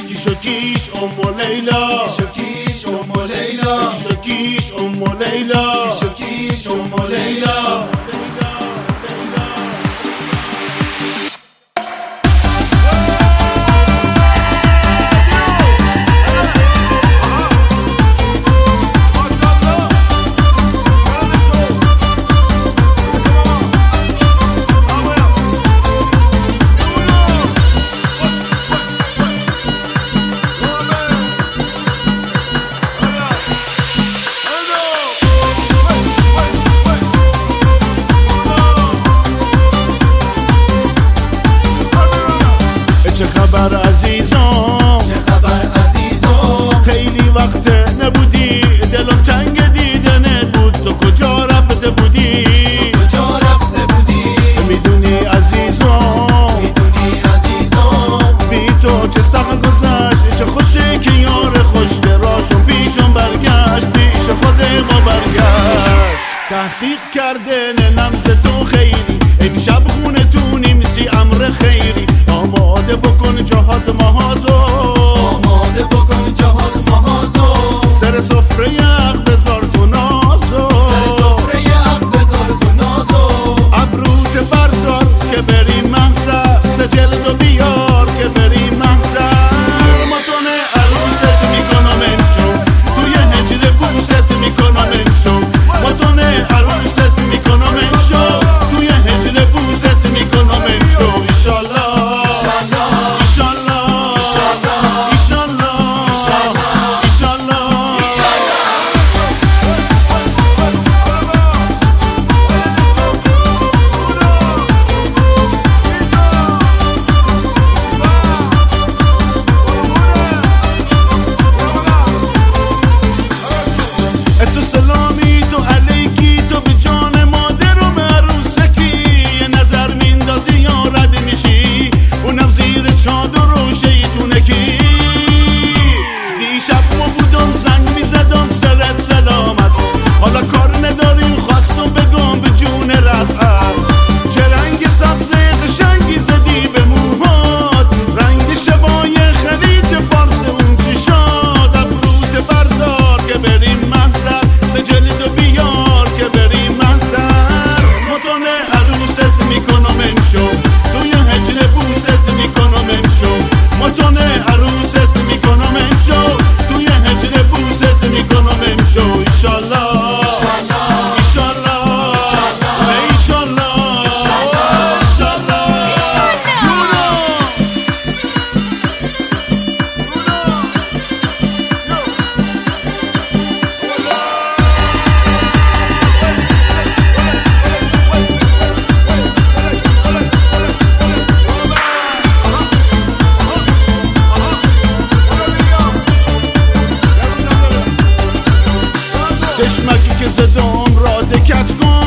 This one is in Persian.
کیشو کیش ام لیلا، کیشو کیش ام لیلا، کیشو کیش ام لیلا، کیشو کیش ام لیلا. چه خبر عزیزم، چه خبر عزیزم، خیلی وقت نبودی، دلم تنگ دیدنت بود. تو کجا رفته بودی؟ کجا رفته بودی؟ میدونی عزیزم، میدونی عزیزم، بی تو چه سخت گذشت. چه خوشه که یار خوش دراشون پیشم برگشت، پیش خود ما برگشت. تحقیق کرده نمز تو خیلی، امشب خونه تونی میسی امر خیری. آماده بکن جهات مهازو، آماده بکن جهاز مهازو، سر سفره یخ بذار تو نازو، سر سفره عقل بذار تو نازو. ابروت بردار که بری محضر، سجلدو بیار که بری محضر. ماتون عروست میکنم انشو، توی هجر بوست میکنم انشو. ماتون عروست میکنم انشو، توی هجر بوست میکنم انشو. ایشالله تو سلامی تو علیکی، تو به جان مادر و عروسکی. یه نظر میندازی یا رد میشی، اونم زیر چادر و شیطونکی. دیشب ما بودم زنگ میزدم سرت سلامت، حالا کار نداریم خواستم بگم به جون رفعت. چه رنگ سبز قشنگی زدی به موهات، رنگ شبای خلیج فارس اون چشات. ابروت بردار که بریم محضر، سجلدو بیار که بریم محضر. متون عروست میکنم انشو، توی هجر بوست میکنم انشو. متون عروست میکنم انشو، توی هجر بوست میکنم انشو. ایشالله چشمکی که زدم را دکت کن،